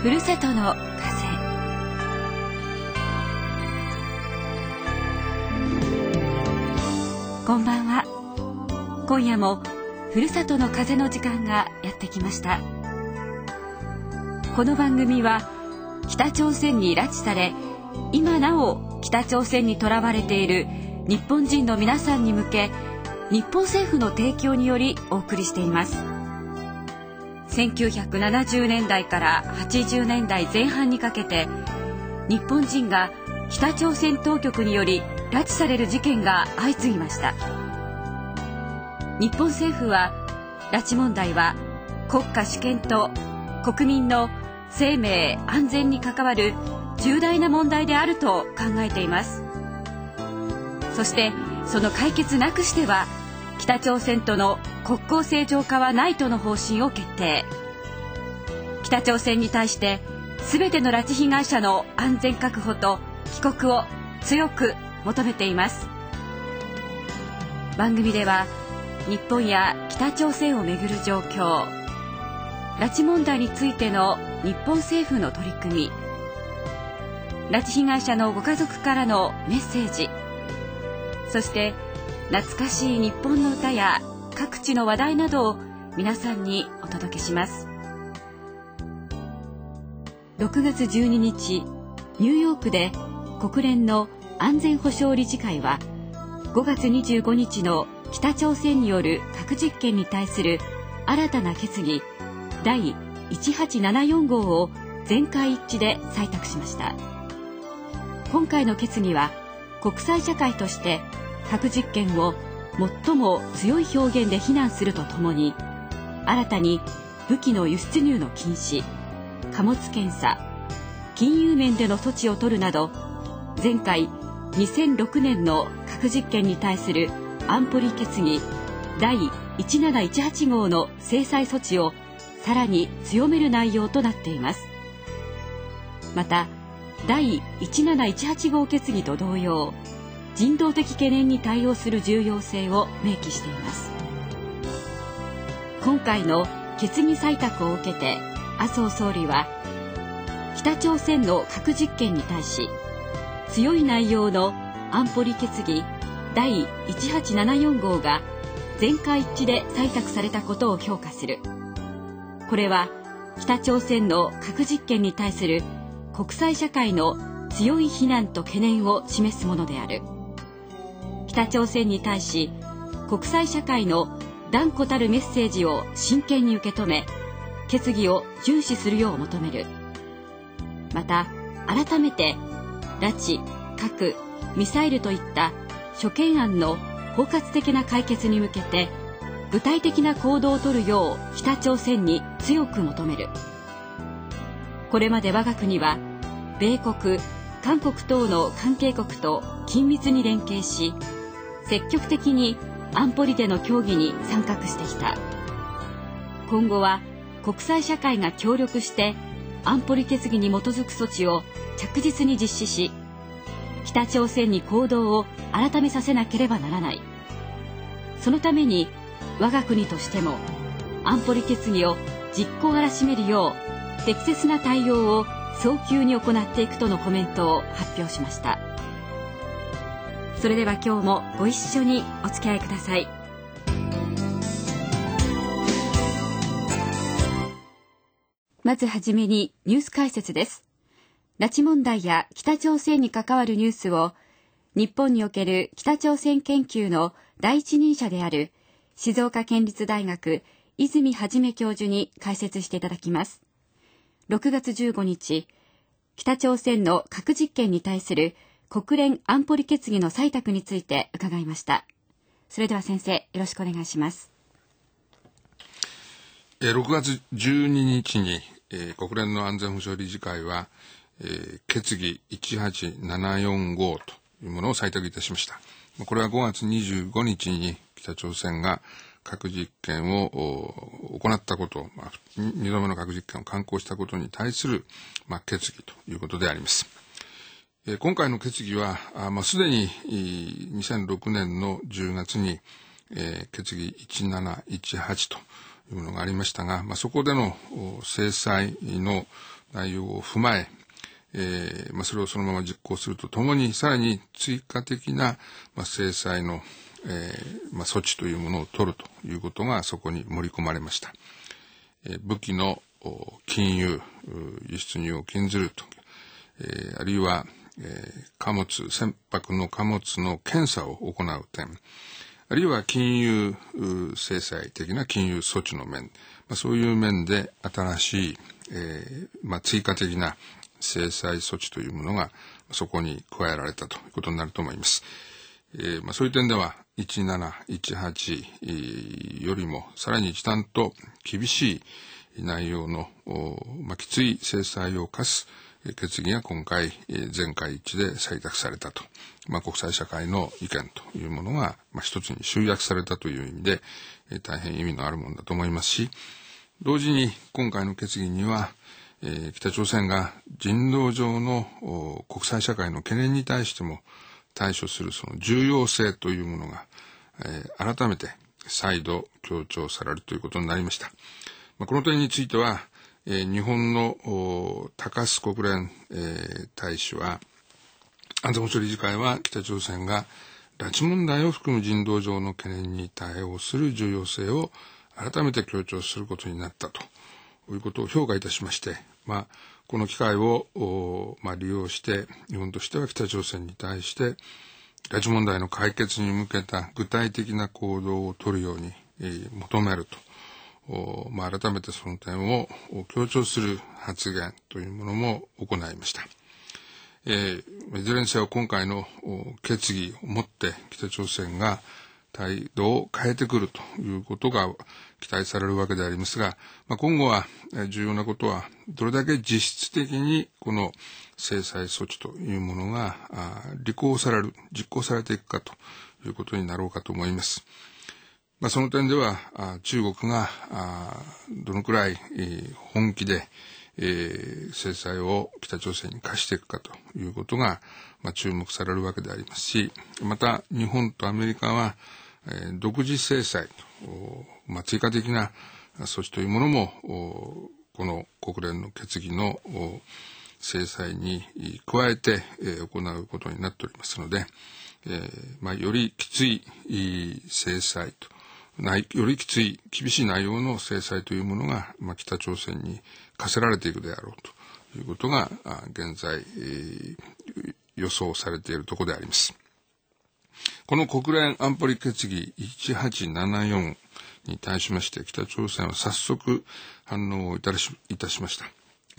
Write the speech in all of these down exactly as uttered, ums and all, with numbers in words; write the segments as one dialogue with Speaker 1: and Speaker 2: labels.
Speaker 1: ふるさとの風。こんばんは。今夜もふるさとの風の時間がやってきました。この番組は北朝鮮に拉致され、今なお北朝鮮にとらわれている日本人の皆さんに向け、日本政府の提供によりお送りしています。せんきゅうひゃくななじゅうねんだいからはちじゅうねんだいぜん半にかけて、日本人が北朝鮮当局により拉致される事件が相次ぎました。日本政府は、拉致問題は国家主権と国民の生命安全に関わる重大な問題であると考えています。そしてその解決なくしては、北朝鮮との国交正常化はないとの方針を決定。北朝鮮に対して全ての拉致被害者の安全確保と帰国を強く求めています。番組では日本や北朝鮮をめぐる状況、拉致問題についての日本政府の取り組み、拉致被害者のご家族からのメッセージ、そして懐かしい日本の歌や各地の話題などを皆さんにお届けします。ろくがつじゅうににち、ニューヨークで国連の安全保障理事会は、ごがつにじゅうごにちの北朝鮮による核実験に対する新たな決議だいいちはちななよんごうを全会一致で採択しました。今回の決議は、国際社会として核実験を最も強い表現で非難するとともに、新たに武器の輸出入の禁止、貨物検査、金融面での措置を取るなど、前回にせんろくねんの核実験に対する安保理決議だいいちなないちはちごうの制裁措置をさらに強める内容となっています。また、だいいちなないちはちごう決議と同様、人道的懸念に対応する重要性を明記しています。今回の決議採択を受けて、麻生総理は、北朝鮮の核実験に対し、強い内容の安保理決議だいいちはちななよんごうが全会一致で採択されたことを評価する。これは北朝鮮の核実験に対する国際社会の強い非難と懸念を示すものである。北朝鮮に対し、国際社会の断固たるメッセージを真剣に受け止め、決議を重視するよう求める。また、改めて拉致、核、ミサイルといった諸懸案の包括的な解決に向けて、具体的な行動を取るよう北朝鮮に強く求める。これまで我が国は、米国、韓国等の関係国と緊密に連携し、積極的に安保理での協議に参画してきた。今後は国際社会が協力して安保理決議に基づく措置を着実に実施し、北朝鮮に行動を改めさせなければならない。そのために我が国としても安保理決議を実行あらしめるよう適切な対応を早急に行っていくとのコメントを発表しました。それでは今日もご一緒にお付き合いください。まずはじめにニュース解説です。拉致問題や北朝鮮に関わるニュースを、日本における北朝鮮研究の第一人者である静岡県立大学泉元教授に解説していただきます。ろくがつじゅうごにち、北朝鮮の核実験に対する国連安保理決議の採択について伺いました。それでは先生、よろしくお願いします。
Speaker 2: ろくがつじゅうににちに、えー、国連の安全保障理事会は、えー、決議いちはちななよんごというものを採択いたしました。これはごがつにじゅうごにちに北朝鮮が核実験を行ったこと、まあ、にどめの核実験を敢行したことに対する、まあ、決議ということであります。えー、今回の決議は、あまあ、すでににせんろくねんのじゅうがつに、えー、決議いちなないちはちというものがありましたが、まあ、そこでの制裁の、 内容を踏まえ、えーまあ、それをそのまま実行するとともに、さらに追加的な、まあ、制裁の、えーまあ、措置というものを取るということがそこに盛り込まれました。えー、武器の禁輸、輸出入を禁ずると、えー、あるいは、えー、貨物、船舶の貨物の検査を行う点、あるいは金融制裁的な金融措置の面、まあ、そういう面で新しい、えーまあ、追加的な制裁措置というものがそこに加えられたということになると思います。えーまあ、そういう点ではいちなないちはちよりもさらに一段と厳しい内容の、まあ、きつい制裁を課す決議が今回全会一致で採択されたと、まあ、国際社会の意見というものが、まあ、一つに集約されたという意味で大変意味のあるものだと思いますし、同時に今回の決議にはえー、北朝鮮が人道上の国際社会の懸念に対しても対処するその重要性というものが、えー、改めて再度強調されるということになりました。まあ、この点については、えー、日本の高須国連、えー、大使は、安全保障理事会は北朝鮮が拉致問題を含む人道上の懸念に対応する重要性を改めて強調することになったとということを評価いたしまして、まあ、この機会を、まあ、利用して、日本としては北朝鮮に対して、拉致問題の解決に向けた具体的な行動を取るように、えー、求めると、まあ、改めてその点を強調する発言というものも行いました。えー、いずれにせよ今回の決議をもって北朝鮮が態度を変えてくるということが期待されるわけでありますが、まあ、今後は重要なことはどれだけ実質的にこの制裁措置というものが履行される、実行されていくかということになろうかと思います。まあ、その点では中国がどのくらい本気で制裁を北朝鮮に課していくかということが注目されるわけでありますし、また日本とアメリカは独自制裁と、まあ、追加的な措置というものもこの国連の決議の制裁に加えて行うことになっておりますので、えーまあ、よりきつい制裁とよりきつい厳しい内容の制裁というものが、まあ、北朝鮮に課せられていくであろうということが現在、えー、予想されているところであります。この国連安保理決議いちはちななよんに対しまして北朝鮮は早速反応をいたし、いたしました。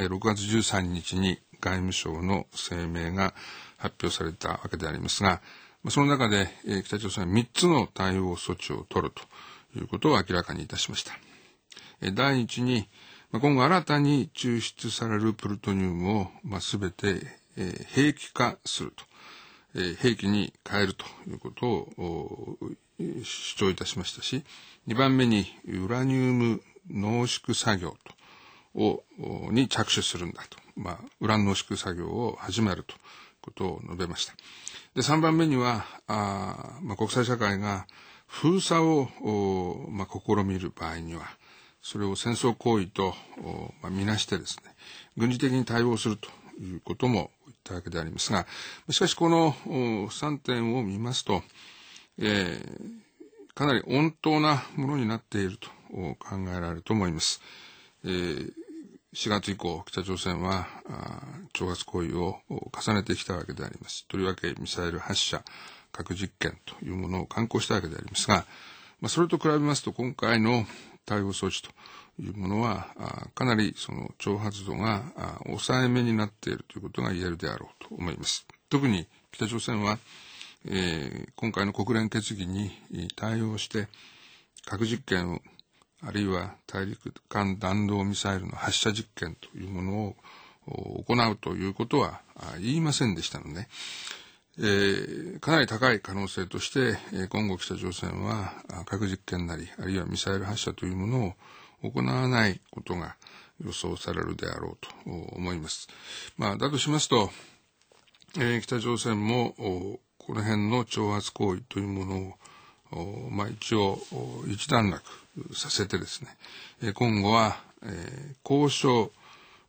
Speaker 2: ろくがつじゅうさんにちに外務省の声明が発表されたわけでありますが、その中で北朝鮮はみっつの対応措置を取るということを明らかにいたしました。第一に、今後新たに抽出されるプルトニウムをすべて兵器化すると。兵器に変えるということを主張いたしましたし、にばんめにウラニウム濃縮作業とをに着手するんだと、まあ、ウラン濃縮作業を始めるということを述べました。で、さんばんめにはあ、まあ、国際社会が封鎖を、まあ、試みる場合にはそれを戦争行為と、まあ、みなしてですね、軍事的に対応するということも言ったわけでありますが、しかしこのさんてんを見ますと、えー、かなり穏当なものになっていると考えられると思います。えー、しがつ以降、北朝鮮は挑発行為を重ねてきたわけであります。とりわけミサイル発射、核実験というものを敢行したわけでありますが、まあ、それと比べますと今回の対応措置というものはかなりその挑発度が抑えめになっているということが言えるであろうと思います。特に北朝鮮は、えー、今回の国連決議に対応して核実験をあるいは大陸間弾道ミサイルの発射実験というものを行うということは言いませんでしたので、えー、かなり高い可能性として今後北朝鮮は核実験なりあるいはミサイル発射というものを行わないことが予想されるであろうと思います。まあ、だとしますと、えー、北朝鮮もこの辺の挑発行為というものを、まあ、一応一段落させてですね、今後は、えー、交渉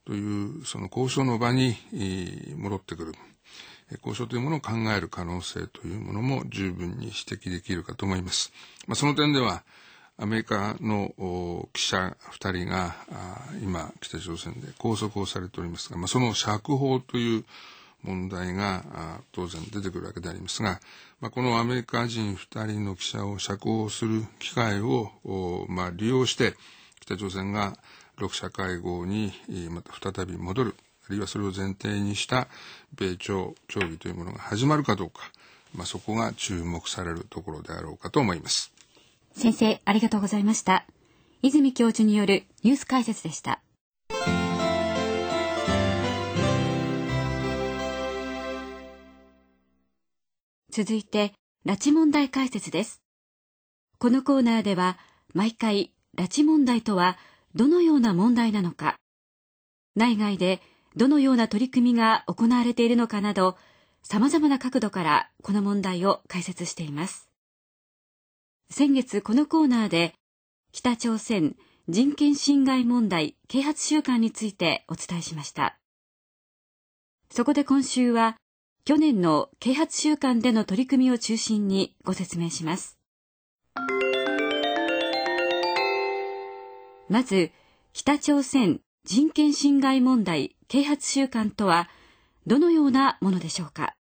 Speaker 2: というその交渉の場に戻ってくる。交渉というものを考える可能性というものも十分に指摘できるかと思います。まあ、その点ではアメリカの記者ふたりが今北朝鮮で拘束をされておりますが、まあ、その釈放という問題が当然出てくるわけでありますが、まあ、このアメリカ人ふたりの記者を釈放する機会を、まあ、利用して北朝鮮がろく者会合にまた再び戻る、あるいはそれを前提にした米朝協議というものが始まるかどうか、まあ、そこが注目されるところであろうかと思います。
Speaker 1: 先生、ありがとうございました。泉教授によるニュース解説でした。続いて、拉致問題解説です。このコーナーでは、毎回、拉致問題とはどのような問題なのか、内外でどのような取り組みが行われているのかなど、様々な角度からこの問題を解説しています。先月このコーナーで、北朝鮮人権侵害問題啓発週間についてお伝えしました。そこで今週は、去年の啓発週間での取り組みを中心にご説明します。まず、北朝鮮人権侵害問題啓発週間とはどのようなものでしょうか。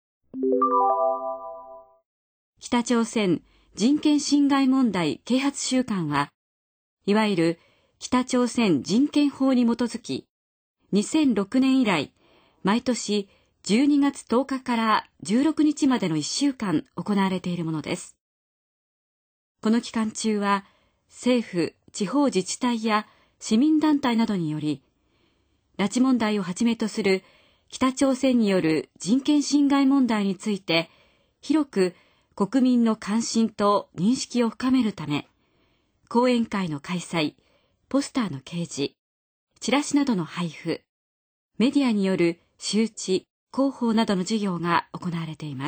Speaker 1: 北朝鮮人権侵害問題啓発週間は、いわゆる北朝鮮人権法に基づき、にせんろくねん以来、毎年じゅうにがつとおかからじゅうろくにちまでのいっしゅうかん行われているものです。この期間中は、政府、地方自治体や市民団体などにより、拉致問題をはじめとする北朝鮮による人権侵害問題について、広く国民の関心と認識を深めるため、講演会の開催、ポスターの掲示、チラシなどの配布、メディアによる周知、広報などの事業が行われています。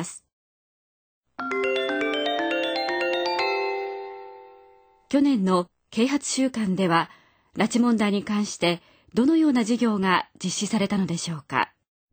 Speaker 1: 去年の啓発週間では、拉致問題に関してどのような事業が実施されたのでしょうか。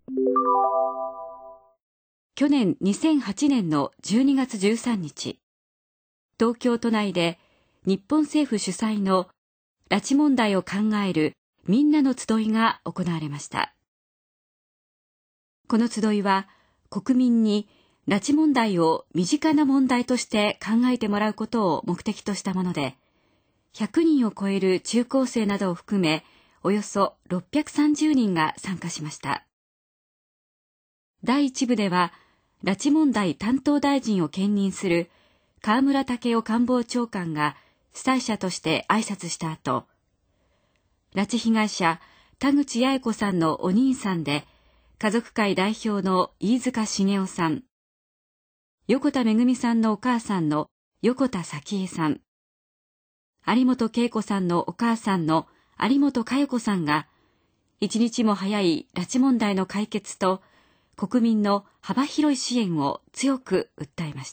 Speaker 1: 去年にせんはちねんのじゅうにがつじゅうさんにち、東京都内で日本政府主催の拉致問題を考えるみんなの集いが行われました。この集いは国民に拉致問題を身近な問題として考えてもらうことを目的としたもので、ひゃくにんを超える中高生などを含め、およそろっぴゃくさんじゅうにんが参加しました。だいいち部では、拉致問題担当大臣を兼任する河村建夫官房長官が主催者として挨拶した後、拉致被害者田口八重子さんのお兄さんで、家族会代表の飯塚茂雄さん、横田めぐみさんのお母さんの横田早紀江さん、有本恵子さんのお母さんの有本佳代子さんが、一日も早い拉致問題の解決と国民の幅広い支援を強く訴えました。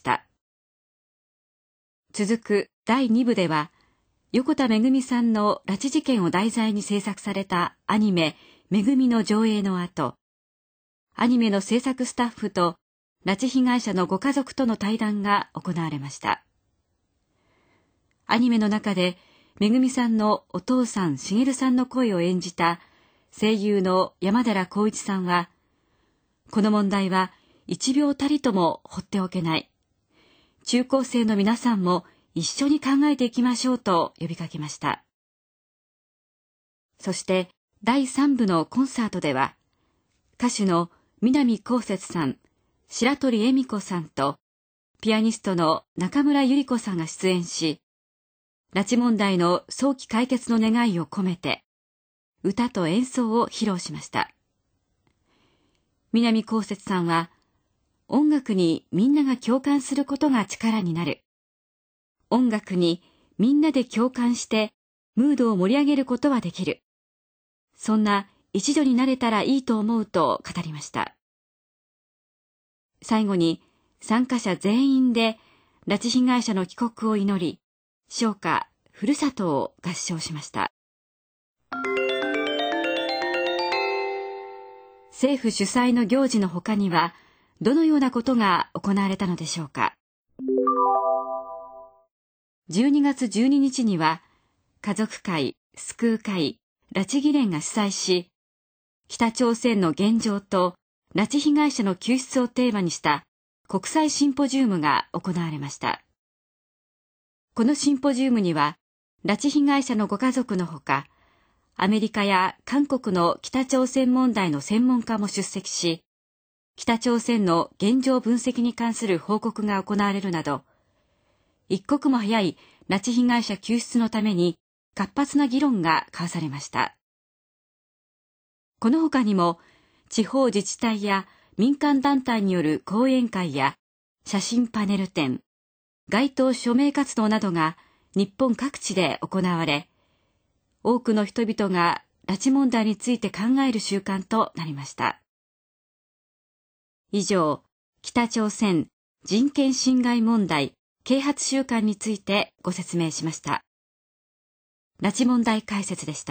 Speaker 1: 続くだいに部では、横田めぐみさんの拉致事件を題材に制作されたアニメめぐみの上映の後、アニメの制作スタッフと拉致被害者のご家族との対談が行われました。アニメの中で、めぐみさんのお父さんしげるさんの声を演じた声優の山寺宏一さんは、この問題は一秒たりとも放っておけない。中高生の皆さんも一緒に考えていきましょうと呼びかけました。そしてだいさん部のコンサートでは、歌手の南こうせつさん、白鳥恵美子さんとピアニストの中村百合子さんが出演し、拉致問題の早期解決の願いを込めて、歌と演奏を披露しました。南こうせつさんは、音楽にみんなが共感することが力になる。音楽にみんなで共感して、ムードを盛り上げることはできる。そんな一助になれたらいいと思うと語りました。最後に、参加者全員で拉致被害者の帰国を祈り、唱歌ふるさとを合唱しました。 政府主催の行事の他には、どのようなことが行われたのでしょうか。じゅうにがつじゅうににちには、家族会、救う会、拉致議連が主催し、北朝鮮の現状と拉致被害者の救出をテーマにした国際シンポジウムが行われました。このシンポジウムには、拉致被害者のご家族のほか、アメリカや韓国の北朝鮮問題の専門家も出席し、北朝鮮の現状分析に関する報告が行われるなど、一刻も早い拉致被害者救出のために活発な議論が交わされました。この他にも、地方自治体や民間団体による講演会や写真パネル展、街頭署名活動などが日本各地で行われ、多くの人々が拉致問題について考える習慣となりました。以上、北朝鮮人権侵害問題啓発週間についてご説明しました。拉致問題解説でした。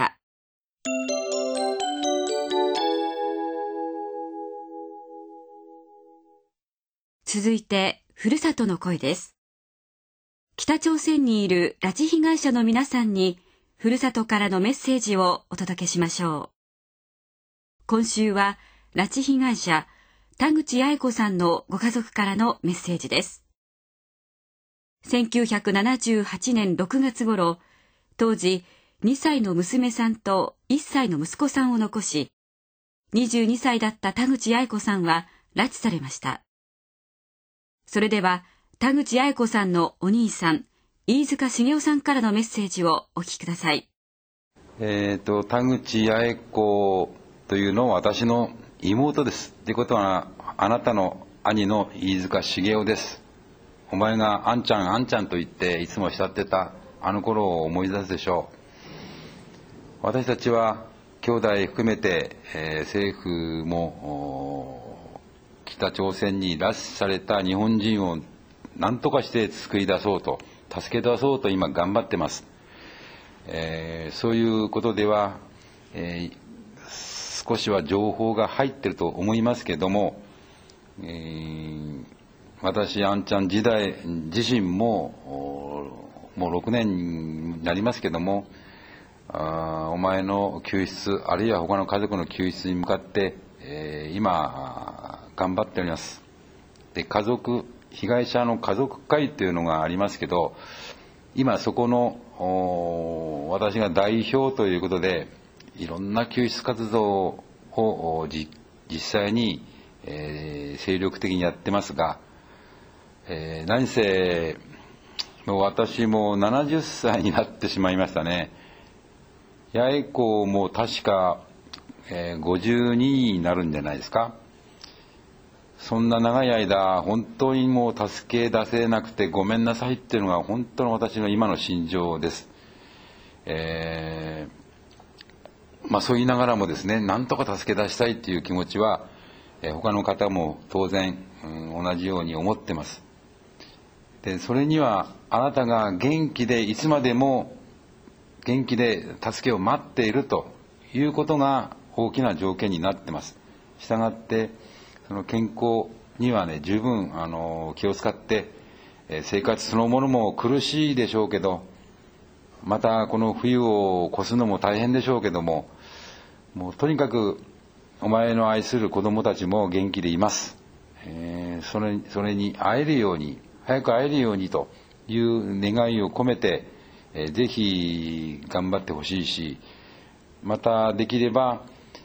Speaker 1: 続いて、ふるさとの声です。北朝鮮にいる拉致被害者の皆さんに、ふるさとからのメッセージをお届けしましょう。今週は、拉致被害者、田口八重子さんのご家族からのメッセージです。せんきゅうひゃくななじゅうはちねんろくがつ頃、当時にさいの娘さんといっさいの息子さんを残し、にじゅうにさいだった田口八重子さんは拉致されました。それでは、田口八重子さんのお兄さん、飯塚茂雄さんからのメッセージをお聞きください。
Speaker 3: えっと、田口八重子というのは私の妹です。ということは、あなたの兄の飯塚茂雄です。お前があんちゃんあんちゃんと言っていつも慕ってたあの頃を思い出すでしょう。私たちは兄弟含めて、えー、政府も北朝鮮に拉致された日本人を何とかして救い出そうと、助け出そうと今頑張ってます。えー、そういうことでは、えー、少しは情報が入っていると思いますけども、えー私、あんちゃん時代自身も、もうろくねんになりますけども、あお前の救出、あるいは他の家族の救出に向かって、えー、今、頑張っております。で、家族、被害者の家族会というのがありますけど、今そこの、私が代表ということで、いろんな救出活動を実際に、えー、精力的にやってますが、えー、何せもう私もななじゅっさいになってしまいましたね。八重子も確か、えー、ごじゅうにになるんじゃないですか。そんな長い間本当にもう助け出せなくてごめんなさいっていうのが本当の私の今の心情です。えー、まあそう言いながらもですね、なんとか助け出したいっていう気持ちは、えー、他の方も当然、うん、同じように思ってます。でそれにはあなたが元気でいつまでも元気で助けを待っているということが大きな条件になってます。したがってその健康にはね十分あの気を使って、え生活そのものも苦しいでしょうけど、またこの冬を越すのも大変でしょうけども、もうとにかくお前の愛する子供たちも元気でいます。えー、それそれに会えるように早く会えるようにという願いを込めて、えー、ぜひ頑張ってほしいし、またできれば、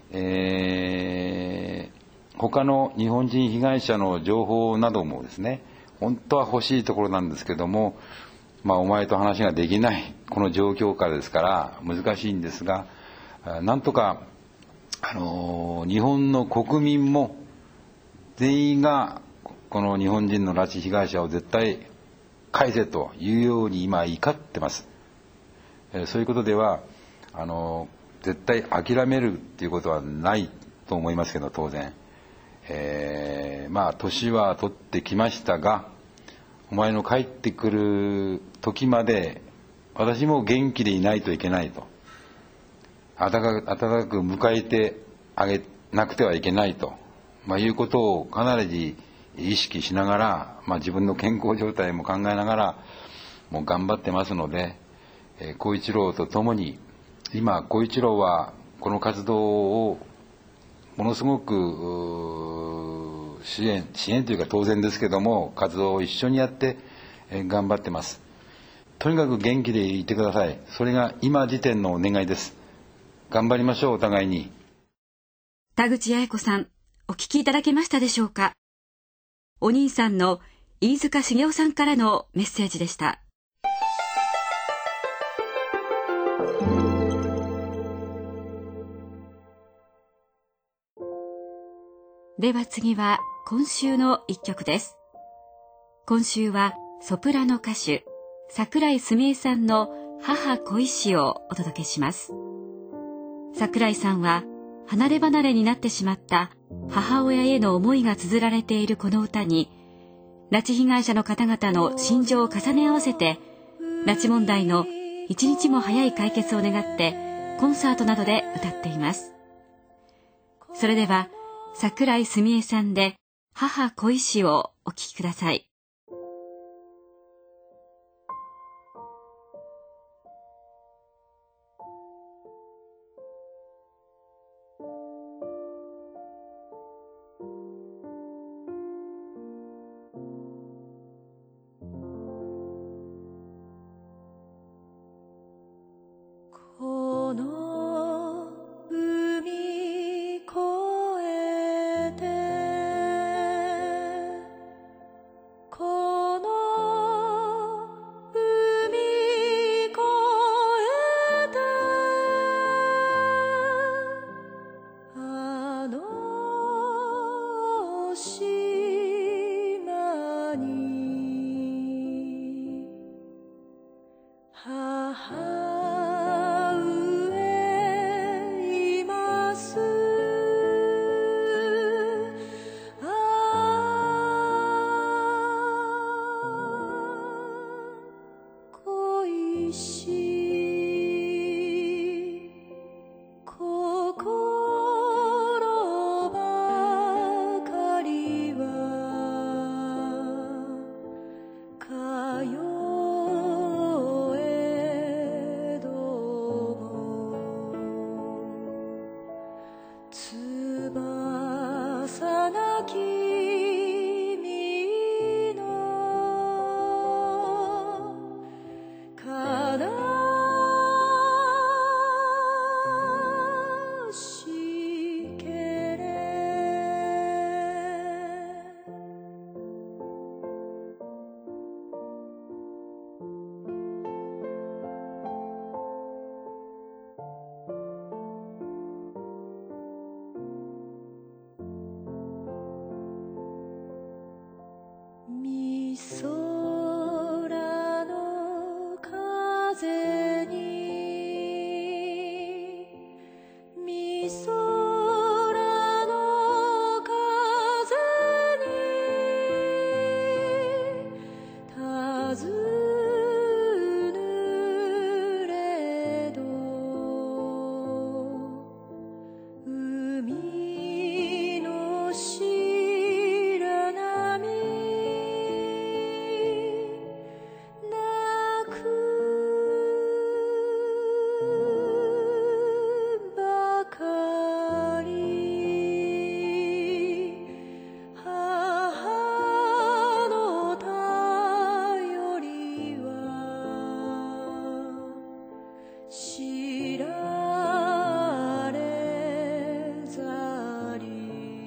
Speaker 3: えー、他の日本人被害者の情報などもですね、本当は欲しいところなんですけども、まあお前と話ができないこの状況下ですから難しいんですが、なんとかあのー、日本の国民も全員がこの日本人の拉致被害者を絶対返せというように今怒ってます。えー、そういうことではあの絶対諦めるっていうことはないと思いますけど、当然、えー、まあ年は取ってきましたが、お前の帰ってくる時まで私も元気でいないといけないと、温かく、温かく迎えてあげなくてはいけないと、まあ、いうことをかなり意識しながら、まあ、自分の健康状態も考えながらもう頑張ってますので、えー、光一郎とともに今光一郎はこの活動をものすごく支援支援というか当然ですけども活動を一緒にやって、えー、頑張ってます。とにかく元気でいてください。それが今時点のお願いです。頑張りましょう、お互いに。
Speaker 1: 田口八重子さん、お聞きいただけましたでしょうか。お兄さんの飯塚茂雄さんからのメッセージでした。では次は今週の一曲です。今週はソプラノ歌手桜井すみえさんの母恋しをお届けします。桜井さんは離れ離れになってしまった母親への思いが綴られているこの歌に、拉致被害者の方々の心情を重ね合わせて、拉致問題の一日も早い解決を願ってコンサートなどで歌っています。それでは桜井すみえさんで母恋しをお聴きください。
Speaker 4: この海越えてこの海越えてあの島に母翼なき君の悲しけれみ空の風にみ空の風に尋ぬれど海の白波泣くばかり母の頼りは知られざり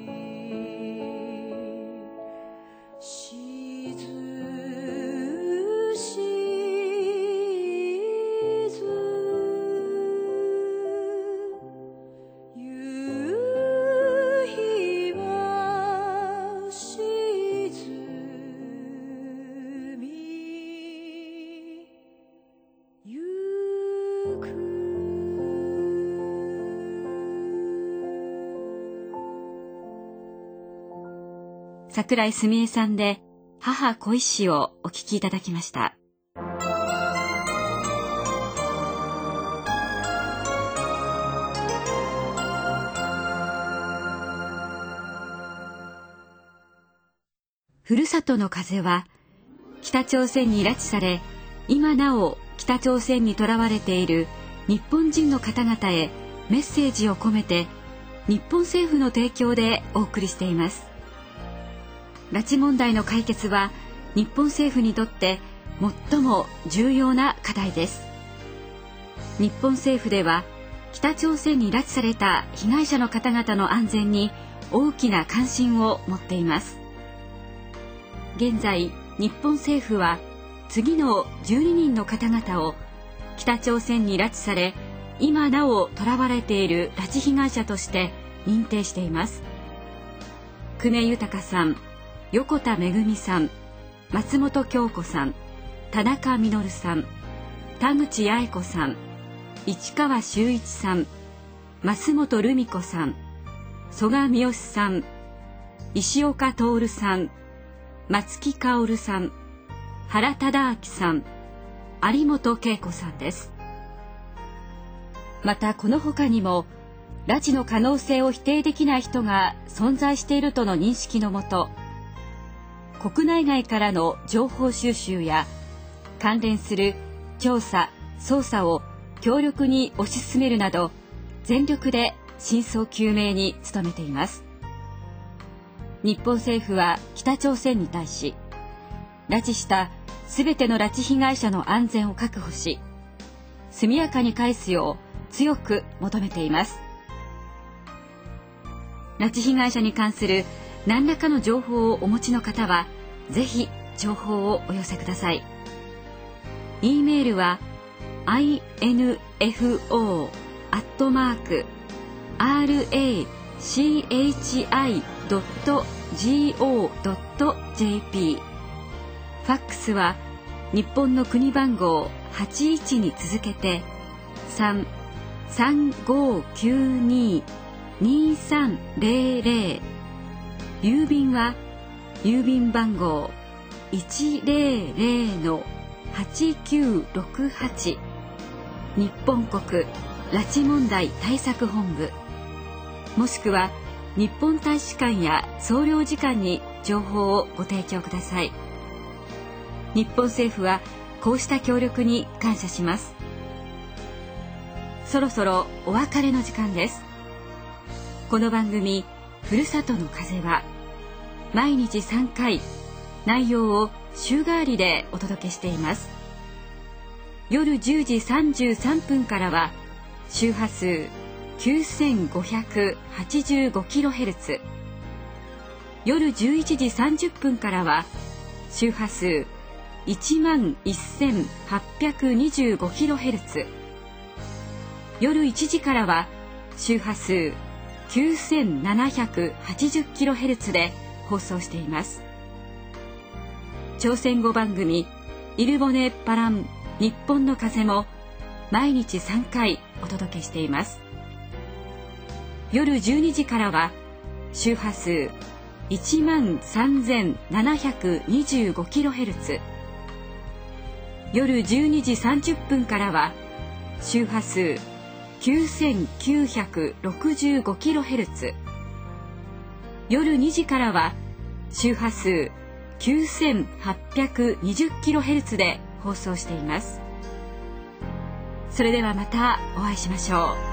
Speaker 4: しずしず夕日は沈みゆく
Speaker 1: 桜井すみえさんで母恋しをお聴きいただきました。 ふるさとの風は北朝鮮に拉致され、今なお北朝鮮にとらわれている日本人の方々へメッセージを込めて、日本政府の提供でお送りしています。拉致問題の解決は日本政府にとって最も重要な課題です。日本政府では北朝鮮に拉致された被害者の方々の安全に大きな関心を持っています。現在、日本政府は次のじゅうににんの方々を北朝鮮に拉致され、今なお囚われている拉致被害者として認定しています。久米豊さん、横田めぐみさん、松本京子さん、田中実さん、田口八重子さん、市川修一さん、増本留美子さん、曽我三好さん、石岡徹さん、松木薫さん、原忠明さん、有本恵子さんです。またこの他にも、拉致の可能性を否定できない人が存在しているとの認識のもと、国内外からの情報収集や関連する調査・捜査を強力に推し進めるなど、全力で真相究明に努めています。日本政府は北朝鮮に対し、拉致したすべての拉致被害者の安全を確保し、速やかに返すよう強く求めています。拉致被害者に関する何らかの情報をお持ちの方は、ぜひ情報をお寄せください。e メールは アイエヌエフオー アットマーク アールエーシーエイチアイ ドット ジーオー ドット ジェーピー。ファックスは日本の国番号はちいちに続けてさん さんごきゅうに にさんぜろぜろ。郵便は郵便番号 いちぜろぜろのはちきゅうろくはち 日本国拉致問題対策本部、もしくは日本大使館や総領事館に情報をご提供ください。日本政府はこうした協力に感謝します。そろそろお別れの時間です。この番組ふるさとの風は毎日さんかい内容を週替わりでお届けしています。夜じゅうじさんじゅうさんぷんからは周波数 きゅうせんごひゃくはちじゅうごキロヘルツ、 夜じゅういちじさんじゅっぷんからは周波数 いちまんせんはっぴゃくにじゅうごキロヘルツ、 夜いちじからは周波数 きゅうせんななひゃくはちじゅうキロヘルツ で放送しています。朝鮮語番組イルボネパラン日本の風も毎日さんかいお届けしています。夜じゅうにじからは周波数 いちまんさんぜんななひゃくにじゅうごキロヘルツ、 夜じゅうにじさんじゅっぷんからは周波数 きゅうせんきゅうひゃくろくじゅうごキロヘルツ、 夜にじからは周波数 きゅうせんはっぴゃくにじゅうキロヘルツ で放送しています。それではまたお会いしましょう。